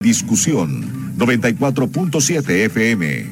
Discusión 94.7 FM.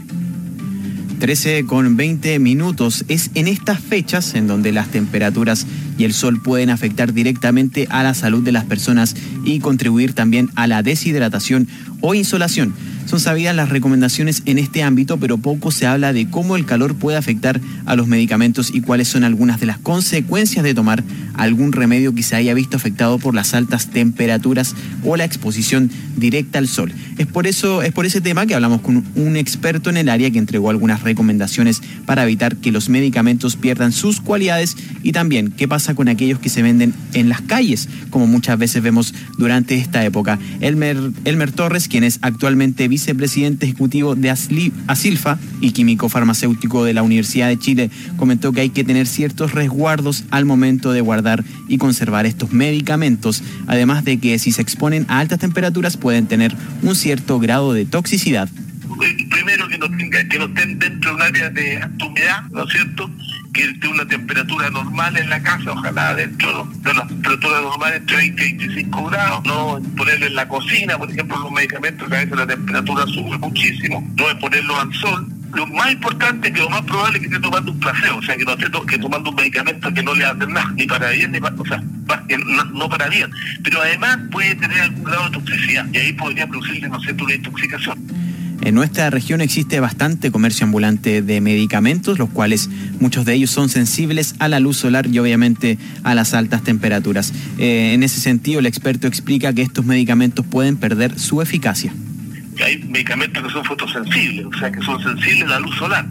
13:20. Es en estas fechas en donde las temperaturas y el sol pueden afectar directamente a la salud de las personas y contribuir también a la deshidratación o insolación. Son sabidas las recomendaciones en este ámbito, pero poco se habla de cómo el calor puede afectar a los medicamentos y cuáles son algunas de las consecuencias de tomar algún remedio que se haya visto afectado por las altas temperaturas o la exposición directa al sol. Es por ese tema que hablamos con un experto en el área que entregó algunas recomendaciones para evitar que los medicamentos pierdan sus cualidades y también qué pasa con aquellos que se venden en las calles, como muchas veces vemos durante esta época. Elmer Torres, quien es actualmente vicepresidente ejecutivo de Asilfa y químico farmacéutico de la Universidad de Chile, comentó que hay que tener ciertos resguardos al momento de guardar y conservar estos medicamentos, además de que si se exponen a altas temperaturas pueden tener un cierto grado de toxicidad. Primero que no estén dentro de un área de alta humedad, ¿no es cierto? Que esté una temperatura normal en la casa, ojalá dentro de la temperatura normal entre 20 y 25 grados, no ponerlo en la cocina, por ejemplo, los medicamentos que a veces la temperatura sube muchísimo, no es ponerlo al sol. Lo más importante, que lo más probable es que esté tomando un placebo, o sea, que no esté tomando un medicamento que no le hace nada, ni para bien, ni para, o sea, no para bien. Pero además puede tener algún grado de toxicidad, y ahí podría producirle, ¿no es cierto?, una intoxicación. En nuestra región existe bastante comercio ambulante de medicamentos, los cuales muchos de ellos son sensibles a la luz solar y obviamente a las altas temperaturas. En ese sentido, el experto explica que estos medicamentos pueden perder su eficacia. Hay medicamentos que son fotosensibles, o sea, que son sensibles a la luz solar.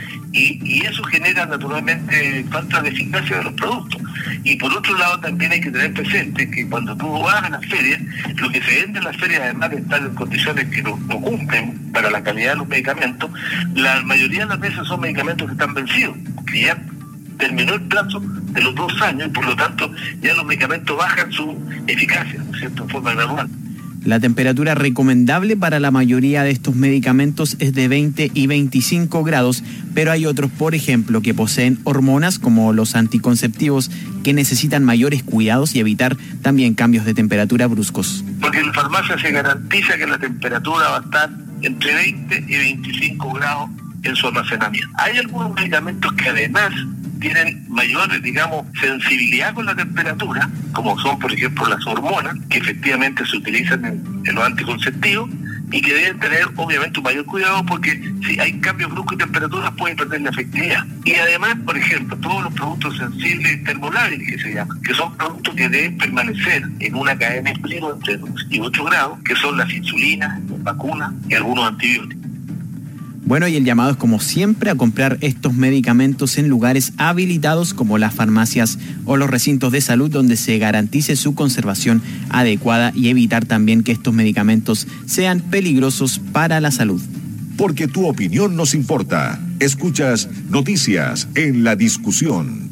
Y eso genera naturalmente falta de eficacia de los productos. Y por otro lado también hay que tener presente que cuando tú vas a las ferias, lo que se vende en las ferias, además de estar en condiciones que no cumplen para la calidad de los medicamentos, la mayoría de las veces son medicamentos que están vencidos, que ya terminó el plazo de los 2 años y por lo tanto ya los medicamentos bajan su eficacia, ¿no es cierto?, en forma gradual. La temperatura recomendable para la mayoría de estos medicamentos es de 20 y 25 grados, pero hay otros, por ejemplo, que poseen hormonas como los anticonceptivos que necesitan mayores cuidados y evitar también cambios de temperatura bruscos. Porque en farmacia se garantiza que la temperatura va a estar entre 20 y 25 grados en su almacenamiento. Hay algunos medicamentos que además tienen mayor, sensibilidad con la temperatura, como son, por ejemplo, las hormonas, que efectivamente se utilizan en los anticonceptivos y que deben tener, obviamente, un mayor cuidado porque si hay cambios bruscos de temperatura pueden perder la efectividad. Y además, por ejemplo, todos los productos sensibles termolábiles que se llaman, que son productos que deben permanecer en una cadena de frío entre 2 y 8 grados, que son las insulinas, las vacunas y algunos antibióticos. Bueno, y el llamado es como siempre a comprar estos medicamentos en lugares habilitados como las farmacias o los recintos de salud donde se garantice su conservación adecuada y evitar también que estos medicamentos sean peligrosos para la salud. Porque tu opinión nos importa. Escuchas Noticias en la Discusión.